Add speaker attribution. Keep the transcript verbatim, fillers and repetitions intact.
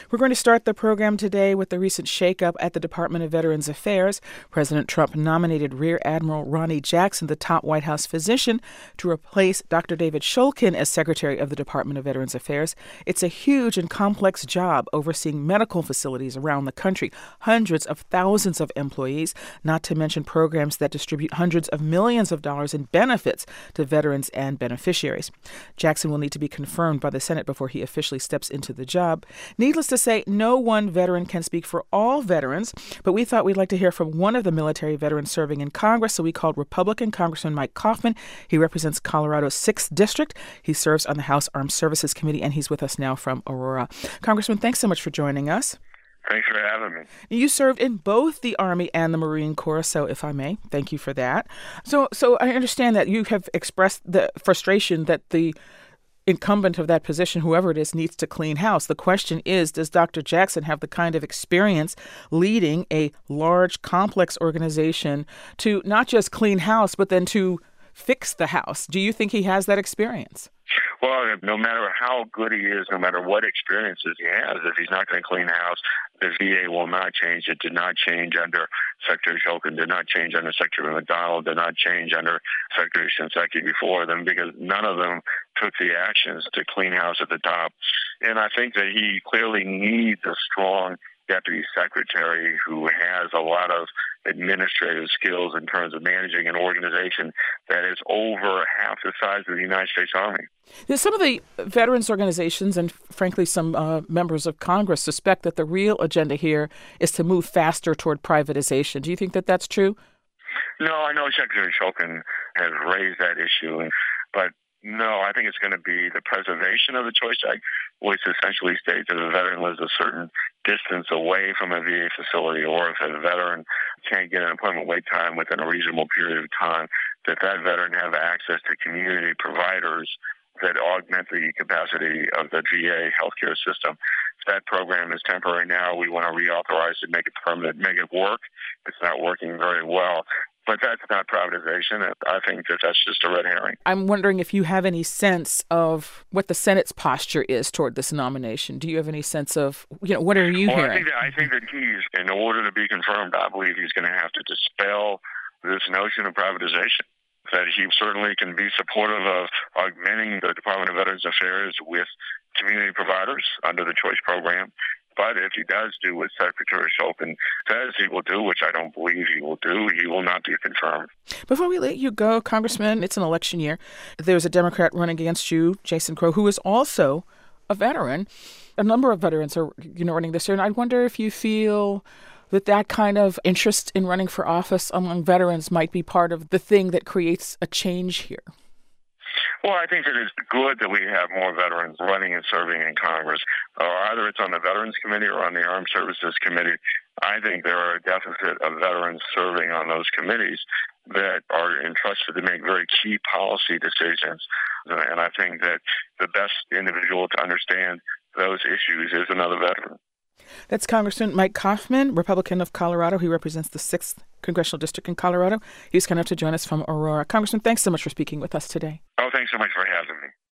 Speaker 1: We're going to start the program today with the recent shakeup at the Department of Veterans Affairs. President Trump nominated Rear Admiral Ronny Jackson, the top White House physician, to replace Doctor David Shulkin as Secretary of the Department of Veterans Affairs. It's a huge and complex job overseeing medical facilities around the country, hundreds of thousands of employees, not to mention programs that distribute hundreds of millions of dollars in benefits to veterans and beneficiaries. Jackson will need to be confirmed by the Senate before he officially steps into the job. Needless to say, no one veteran can speak for all veterans, but we thought we'd like to hear from one of the military veterans serving in Congress, so we called Republican Congressman Mike Coffman. He represents Colorado's sixth District. He serves on the House Armed Services Committee, and he's with us now from Aurora. Congressman, thanks so much for joining us.
Speaker 2: Thanks for having me.
Speaker 1: You served in both the Army and the Marine Corps, so if I may, thank you for that. So, so I understand that you have expressed the frustration that the incumbent of that position, whoever it is, needs to clean house. The question is, does Doctor Jackson have the kind of experience leading a large, complex organization to not just clean house, but then to fix the house? Do you think he has that experience?
Speaker 2: Well, no matter how good he is, no matter what experiences he has, if he's not going to clean house, the V A will not change. It did not change under Secretary Shulkin, did not change under Secretary McDonald, did not change under Secretary Shinseki before them, because none of them took the actions to clean house at the top. And I think that he clearly needs a strong deputy secretary who has a lot of administrative skills in terms of managing an organization that is over half the size of the United States Army.
Speaker 1: Some of the veterans organizations and, frankly, some uh, members of Congress suspect that the real agenda here is to move faster toward privatization. Do you think that that's true?
Speaker 2: No, I know Secretary Shulkin has raised that issue, but no, I think it's going to be the preservation of the Choice Act, which essentially states that a veteran lives a certain distance away from a V A facility, or if a veteran can't get an appointment wait time within a reasonable period of time, that that veteran have access to community providers that augment the capacity of the V A healthcare system. That program is temporary now. We want to reauthorize it, make it permanent, make it work. It's not working very well. But that's not privatization. I think that that's just a red herring.
Speaker 1: I'm wondering if you have any sense of what the Senate's posture is toward this nomination. Do you have any sense of, you know, what are you
Speaker 2: well,
Speaker 1: hearing?
Speaker 2: I think, that, I think that he's, in order to be confirmed, I believe he's going to have to dispel this notion of privatization. That he certainly can be supportive of augmenting the Department of Veterans Affairs with community providers under the Choice Program. But if he does do what Secretary Shulkin says he will do, which I don't believe he will do, he will not be confirmed.
Speaker 1: Before we let you go, Congressman, it's an election year. There's a Democrat running against you, Jason Crow, who is also a veteran. A number of veterans are, you know, running this year. And I wonder if you feel that that kind of interest in running for office among veterans might be part of the thing that creates a change here.
Speaker 2: Well, I think that it's good that we have more veterans running and serving in Congress, or either it's on the Veterans Committee or on the Armed Services Committee. I think there are a deficit of veterans serving on those committees that are entrusted to make very key policy decisions. And I think that the best individual to understand those issues is another veteran.
Speaker 1: That's Congressman Mike Coffman, Republican of Colorado. He represents the sixth Congressional District in Colorado. He's kind enough to join us from Aurora. Congressman, thanks so much for speaking with us today.
Speaker 2: Oh, thanks so much for having me.